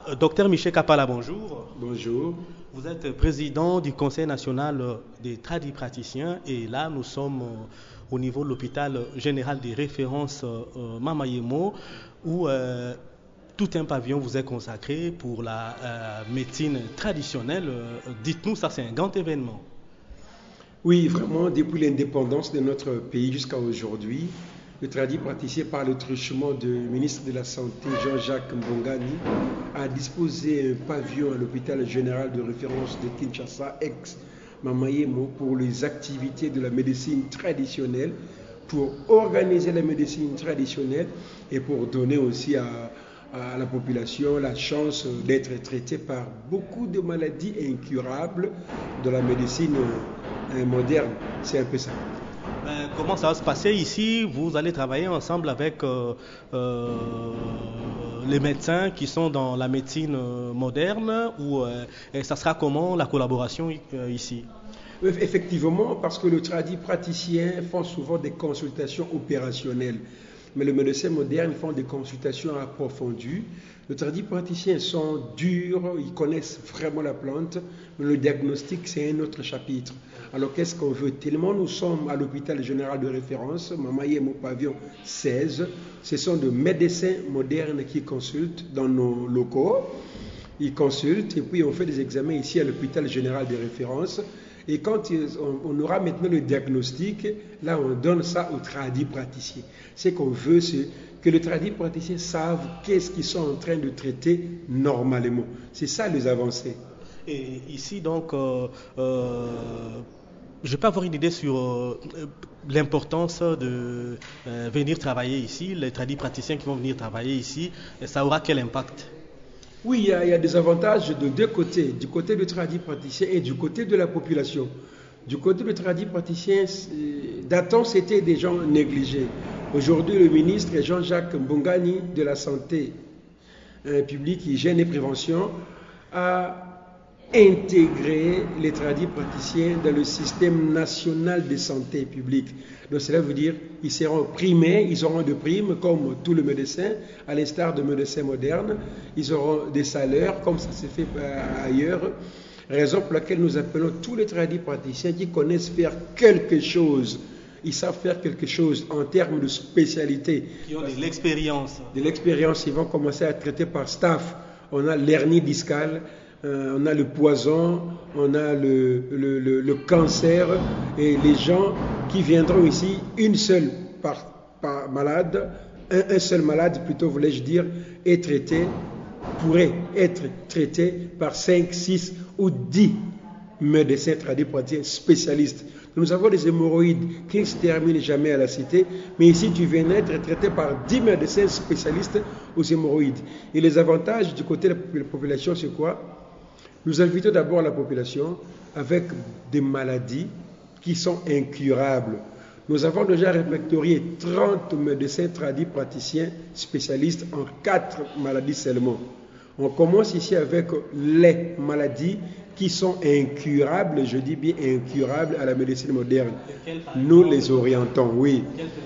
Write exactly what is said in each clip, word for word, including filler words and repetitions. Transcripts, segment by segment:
Docteur Michel Kapala, bonjour. Bonjour. Vous êtes président du Conseil national des tradipraticiens et là nous sommes au niveau de l'hôpital général des références euh, Mama Yemo où euh, tout un pavillon vous est consacré pour la euh, médecine traditionnelle. Euh, dites-nous, ça c'est un grand événement. Oui, vraiment, depuis l'indépendance de notre pays jusqu'à aujourd'hui, le tradipraticien, par le truchement du ministre de la Santé, Jean-Jacques Mbongani, a disposé un pavillon à l'hôpital général de référence de Kinshasa, ex-Mama Yemo, pour les activités de la médecine traditionnelle, pour organiser la médecine traditionnelle et pour donner aussi à, à la population la chance d'être traitée par beaucoup de maladies incurables de la médecine moderne. C'est un peu ça. Ben, comment ça va se passer ici? Vous allez travailler ensemble avec euh, euh, les médecins qui sont dans la médecine moderne ou euh, et ça sera comment la collaboration euh, ici? Effectivement, parce que les tradipraticiens font souvent des consultations opérationnelles, mais les médecins modernes font des consultations approfondies. Les tradipraticiens sont durs, ils connaissent vraiment la plante, mais le diagnostic, c'est un autre chapitre. Alors, qu'est-ce qu'on veut? Tellement nous sommes à l'hôpital général de référence, Mama Yemo pavillon seize, ce sont des médecins modernes qui consultent dans nos locaux. Ils consultent et puis on fait des examens ici à l'hôpital général de référence. Et quand on aura maintenant le diagnostic, là on donne ça aux tradipraticiens. Ce qu'on veut, c'est que les tradipraticiens savent qu'est-ce qu'ils sont en train de traiter normalement. C'est ça les avancées. Et ici donc, euh, euh, je peux avoir une idée sur euh, l'importance de euh, venir travailler ici, les tradipraticiens qui vont venir travailler ici, ça aura quel impact? Oui, il y, a, il y a des avantages de deux côtés, du côté du tradipraticien et du côté de la population. Du côté du tradipraticien, d'antan, c'était des gens négligés. Aujourd'hui, le ministre Jean-Jacques Mbongani de la Santé euh, publique, Hygiène et Prévention a intégré les tradipraticiens dans le système national de santé publique. Donc cela veut dire qu'ils seront primés, ils auront des primes comme tous les médecins, à l'instar de médecins modernes. Ils auront des salaires comme ça se fait ailleurs. Raison pour laquelle nous appelons tous les tradipraticiens qui connaissent faire quelque chose. Ils savent faire quelque chose en termes de spécialité. Qui ont de l'expérience. De l'expérience, ils vont commencer à traiter par staff. On a l'hernie discale. Euh, on a le poison, on a le, le, le, le cancer, et les gens qui viendront ici, une seule par, par malade, un, un seul malade plutôt voulais-je dire, est traité, pourrait être traité par cinq, six ou dix médecins tradipraticiens spécialistes. Nous avons des hémorroïdes qui ne se terminent jamais à la cité, mais ici tu viens être traité par dix médecins spécialistes aux hémorroïdes. Et les avantages du côté de la population, c'est quoi? Nous invitons d'abord la population avec des maladies qui sont incurables. Nous avons déjà répertorié trente médecins tradipraticiens spécialistes en quatre maladies seulement. On commence ici avec les maladies qui sont incurables, je dis bien incurables à la médecine moderne. Nous les orientons, oui.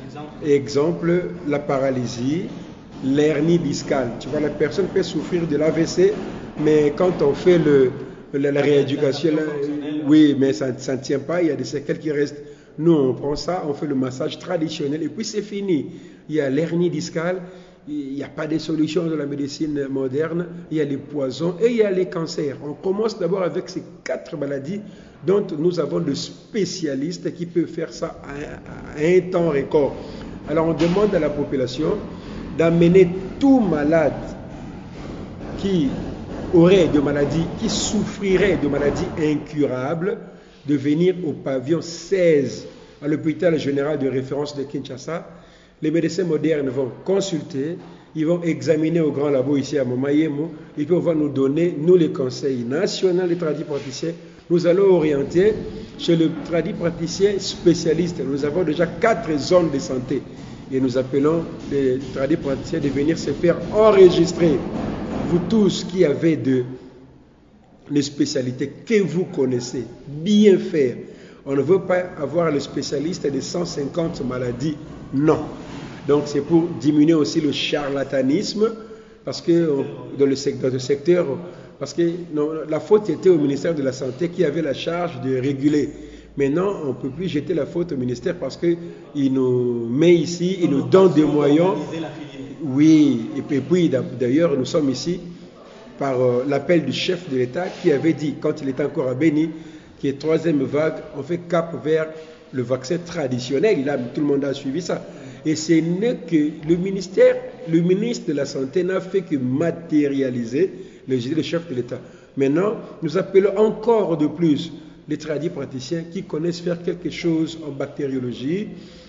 Exemple, la paralysie, l'hernie discale. Tu vois, la personne peut souffrir de l'A V C, mais quand on fait le, la, la rééducation, là, oui, mais ça, ça ne tient pas, il y a des séquelles qui restent. Nous, on prend ça, on fait le massage traditionnel et puis c'est fini. Il y a l'hernie discale, il n'y a pas de solution de la médecine moderne, il y a les poisons et il y a les cancers. On commence d'abord avec ces quatre maladies dont nous avons des spécialistes qui peuvent faire ça à, à un temps record. Alors on demande à la population d'amener tout malade qui aurait de maladies, qui souffrirait de maladies incurables, de venir au pavillon seize à l'hôpital général de référence de Kinshasa. Les médecins modernes vont consulter, ils vont examiner au grand labo ici à Mama Yemo, et puis on va nous donner, nous les conseils nationaux des tradipraticiens, nous allons orienter chez le tradipraticien spécialiste. Nous avons déjà quatre zones de santé et nous appelons les tradipraticiens de venir se faire enregistrer. Vous tous qui avez de les spécialités que vous connaissez, bien faire. On ne veut pas avoir le spécialiste de cent cinquante maladies, non. Donc c'est pour diminuer aussi le charlatanisme parce que on, dans, le secteur, dans le secteur, parce que non, la faute était au ministère de la Santé qui avait la charge de réguler. Maintenant, on ne peut plus jeter la faute au ministère parce qu'il nous met ici, il nous donne des moyens. Oui, et puis, et puis d'ailleurs, nous sommes ici par euh, l'appel du chef de l'État qui avait dit, quand il était encore à Béni, qui est troisième vague, on fait cap vers le vaccin traditionnel. Il a, tout le monde a suivi ça. Et ce n'est que le ministère, le ministre de la Santé n'a fait que matérialiser le, le chef de l'État. Maintenant, nous appelons encore de plus les tradis praticiens qui connaissent faire quelque chose en bactériologie,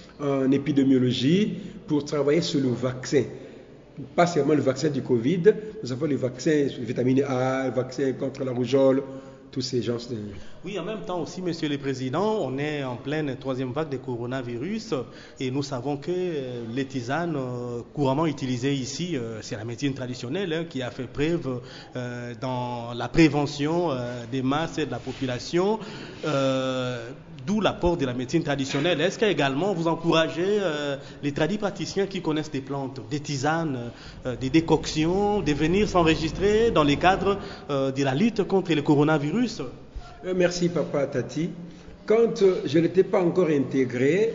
en épidémiologie, pour travailler sur le vaccin. Pas seulement le vaccin du Covid, nous avons les vaccins sur la vitamine A, le vaccin contre la rougeole, tous ces gens. De... Oui, en même temps aussi, Monsieur le Président, on est en pleine troisième vague de coronavirus et nous savons que les tisanes euh, couramment utilisées ici, euh, c'est la médecine traditionnelle hein, qui a fait preuve euh, dans la prévention euh, des masses et de la population, euh, d'où l'apport de la médecine traditionnelle. Est-ce qu'également vous encouragez euh, les tradis praticiens qui connaissent des plantes, des tisanes, euh, des décoctions, de venir s'enregistrer dans les cadres euh, de la lutte contre le coronavirus? Merci Papa Tati. Quand euh, je n'étais pas encore intégré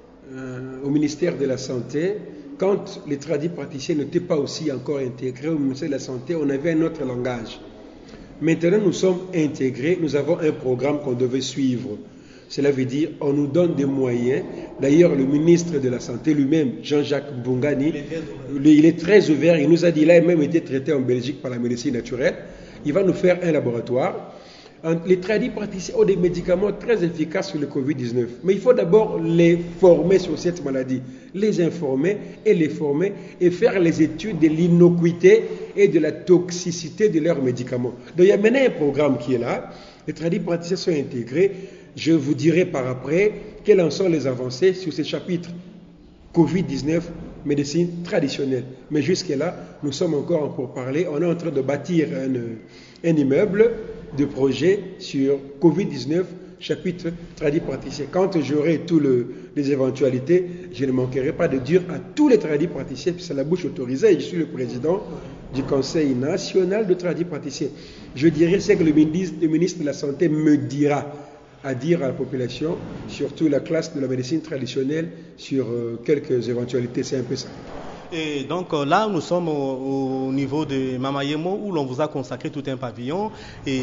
euh, au ministère de la Santé, quand les tradis praticiens n'étaient pas aussi encore intégrés au ministère de la Santé, on avait un autre langage. Maintenant nous sommes intégrés, nous avons un programme qu'on devait suivre. Cela veut dire on nous donne des moyens. D'ailleurs, le ministre de la Santé lui-même, Jean-Jacques Mbongani, il est très ouvert. Il nous a dit, il a même été traité en Belgique par la médecine naturelle. Il va nous faire un laboratoire. Les tradis praticiens ont des médicaments très efficaces sur le covid dix-neuf. Mais il faut d'abord les former sur cette maladie, les informer et les former et faire les études de l'innocuité et de la toxicité de leurs médicaments. Donc il y a maintenant un programme qui est là. Les tradis praticiens sont intégrés. Je vous dirai par après quelles en sont les avancées sur ces chapitres covid dix-neuf, médecine traditionnelle. Mais jusque-là, nous sommes encore en pourparlers. On est en train de bâtir un, un immeuble de projet sur covid dix-neuf, chapitre tradis praticiens. Quand j'aurai toutes le, les éventualités, je ne manquerai pas de dire à tous les tradis praticiens, puis c'est la bouche autorisée, et je suis le président du Conseil national de tradis praticiens. Je dirai ce que le ministre, le ministre de la Santé me dira à dire à la population, surtout la classe de la médecine traditionnelle, sur euh, quelques éventualités. C'est un peu ça. Et donc euh, là, nous sommes au, au niveau de Mamayemo où l'on vous a consacré tout un pavillon. Et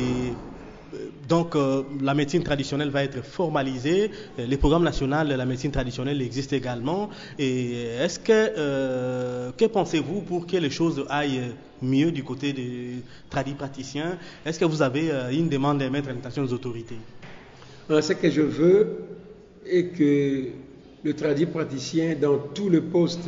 donc euh, la médecine traditionnelle va être formalisée. Les programmes nationaux de la médecine traditionnelle existent également. Et est-ce que, euh, que pensez-vous pour que les choses aillent mieux du côté des tradis praticiens? Est-ce que vous avez euh, une demande à mettre à l'intention des autorités? Alors, ce que je veux est que le tradit praticien, dans tout le poste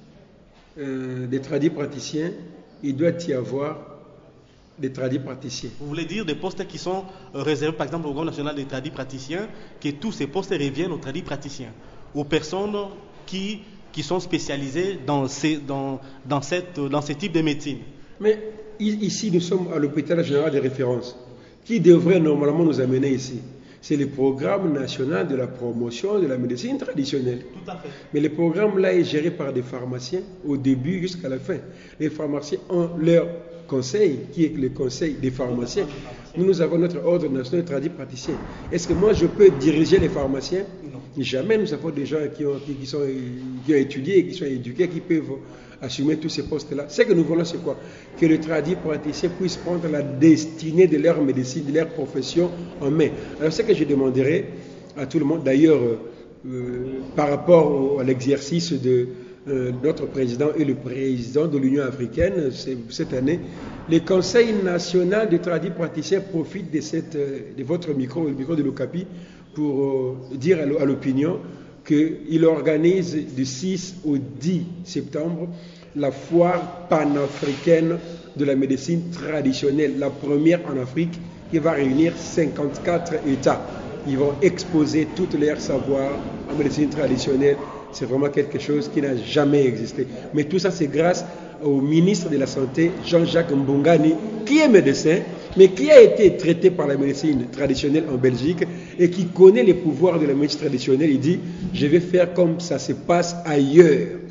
euh, des tradis praticiens, il doit y avoir des tradis praticiens. Vous voulez dire des postes qui sont réservés, par exemple, au Programme national des tradis praticiens, que tous ces postes reviennent aux tradis praticiens, aux personnes qui, qui sont spécialisées dans, ces, dans, dans, cette, dans ce type de médecine? Mais ici, nous sommes à l'hôpital général de référence. Qui devrait normalement nous amener ici? C'est le programme national de la promotion de la médecine traditionnelle. Tout à fait. Mais le programme-là est géré par des pharmaciens au début jusqu'à la fin. Les pharmaciens ont leur conseil, qui est le conseil des pharmaciens. Nous, nous avons notre ordre national de tradis praticiens. Est-ce que moi, je peux diriger les pharmaciens? Non. Jamais. Nous avons des gens qui ont, qui, qui sont, qui ont étudié, qui sont éduqués, qui peuvent assumer tous ces postes-là. Ce que nous voulons, c'est quoi? Que les tradis praticiens puissent prendre la destinée de leur médecine, de leur profession en main. Alors, ce que je demanderai à tout le monde, d'ailleurs, euh, par rapport au, à l'exercice de euh, notre président et le président de l'Union africaine cette année, le Conseil national des tradis praticiens profite de, cette, de votre micro, le micro de l'Ocapi, pour euh, dire à l'opinion qu'il organise du six au dix septembre la foire panafricaine de la médecine traditionnelle, la première en Afrique, qui va réunir cinquante-quatre États. Ils vont exposer tous leurs savoirs en médecine traditionnelle. C'est vraiment quelque chose qui n'a jamais existé. Mais tout ça, c'est grâce au ministre de la Santé, Jean-Jacques Mbongani, qui est médecin, mais qui a été traité par la médecine traditionnelle en Belgique et qui connaît les pouvoirs de la médecine traditionnelle. Il dit, je vais faire comme ça se passe ailleurs.